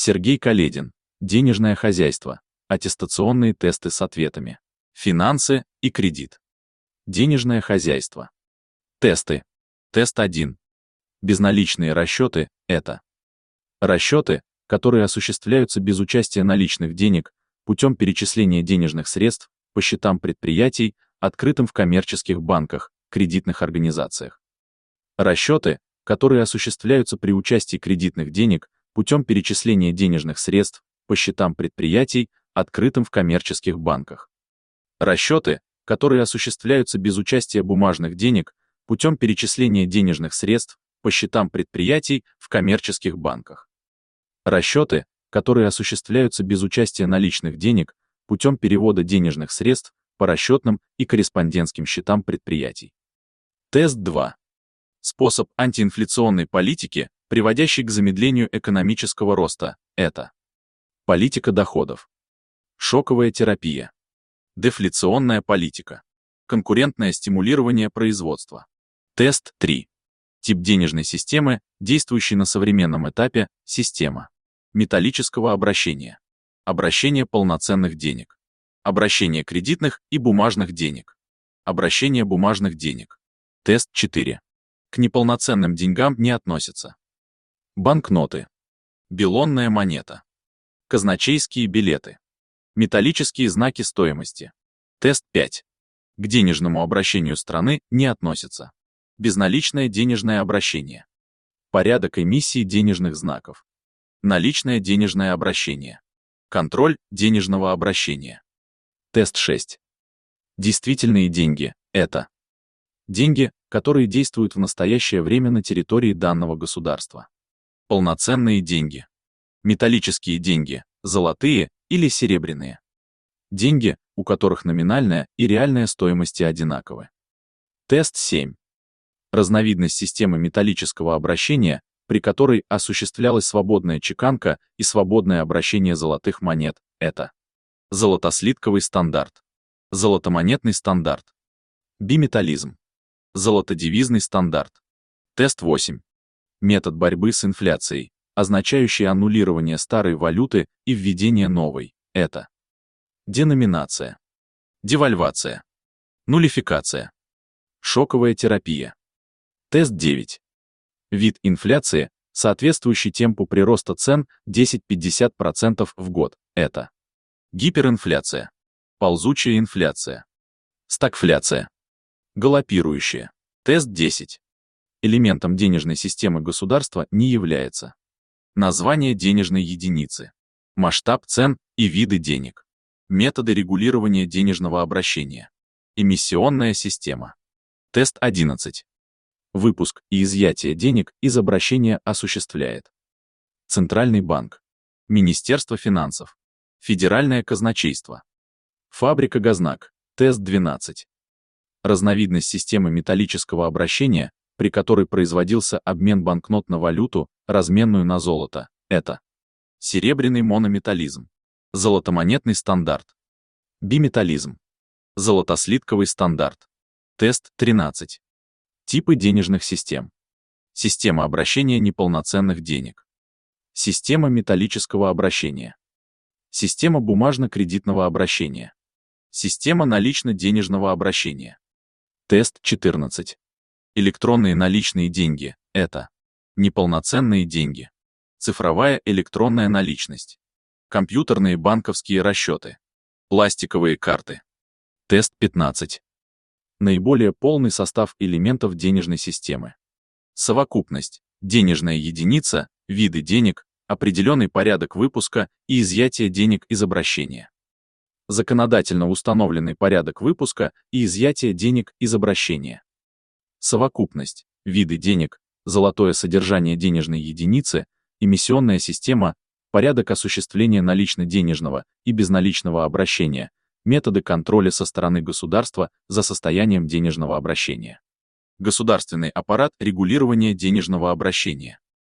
Сергей Каледин. Денежное хозяйство. Аттестационные тесты с ответами. Финансы и кредит. Денежное хозяйство. Тесты. Тест 1. Безналичные расчеты – это расчеты, которые осуществляются без участия наличных денег путем перечисления денежных средств по счетам предприятий, открытым в коммерческих банках, кредитных организациях. Расчеты, которые осуществляются при участии кредитных денег путем перечисления денежных средств по счетам предприятий, открытым в коммерческих банках. Расчеты, которые осуществляются без участия бумажных денег путем перечисления денежных средств по счетам предприятий в коммерческих банках. Расчеты, которые осуществляются без участия наличных денег путем перевода денежных средств по расчетным и корреспондентским счетам предприятий. Тест 2. Способ антиинфляционной политики, приводящий к замедлению экономического роста, это политика доходов, шоковая терапия, дефляционная политика, конкурентное стимулирование производства. Тест 3. Тип денежной системы, действующей на современном этапе, система металлического обращения, обращение полноценных денег, обращение кредитных и бумажных денег, обращение бумажных денег. Тест 4. К неполноценным деньгам не относятся банкноты, белонная монета, казначейские билеты, металлические знаки стоимости. Тест 5. К денежному обращению страны не относятся безналичное денежное обращение, порядок эмиссии денежных знаков, наличное денежное обращение, контроль денежного обращения. Тест 6. Действительные деньги – это деньги, которые действуют в настоящее время на территории данного государства. Полноценные деньги. Металлические деньги, золотые или серебряные. Деньги, у которых номинальная и реальная стоимости одинаковы. Тест 7. Разновидность системы металлического обращения, при которой осуществлялась свободная чеканка и свободное обращение золотых монет, это золотослитковый стандарт, золотомонетный стандарт, биметаллизм, золотодевизный стандарт. Тест 8. Метод борьбы с инфляцией, означающий аннулирование старой валюты и введение новой, это деноминация, девальвация, нуллификация, шоковая терапия. Тест 9. Вид инфляции, соответствующий темпу прироста цен 10-50% в год, это гиперинфляция, ползучая инфляция, стагфляция, галопирующая. Тест 10. Элементом денежной системы государства не является название денежной единицы, масштаб цен и виды денег, методы регулирования денежного обращения, эмиссионная система. Тест 11. Выпуск и изъятие денег из обращения осуществляет Центральный банк, Министерство финансов, Федеральное казначейство, фабрика Гознак. Тест 12. Разновидность системы металлического обращения, при которой производился обмен банкнот на валюту, разменную на золото, это серебряный монометализм, золотомонетный стандарт, биметализм, золотослитковый стандарт. Тест 13. Типы денежных систем. Система обращения неполноценных денег. Система металлического обращения. Система бумажно-кредитного обращения. Система налично-денежного обращения. Тест 14. Электронные наличные деньги – это неполноценные деньги, цифровая электронная наличность, компьютерные банковские расчеты, пластиковые карты. Тест 15. Наиболее полный состав элементов денежной системы. Совокупность, денежная единица, виды денег, определенный порядок выпуска и изъятия денег из обращения. Законодательно установленный порядок выпуска и изъятия денег из обращения. Совокупность, виды денег, золотое содержание денежной единицы, эмиссионная система, порядок осуществления налично-денежного и безналичного обращения, методы контроля со стороны государства за состоянием денежного обращения. Государственный аппарат регулирования денежного обращения.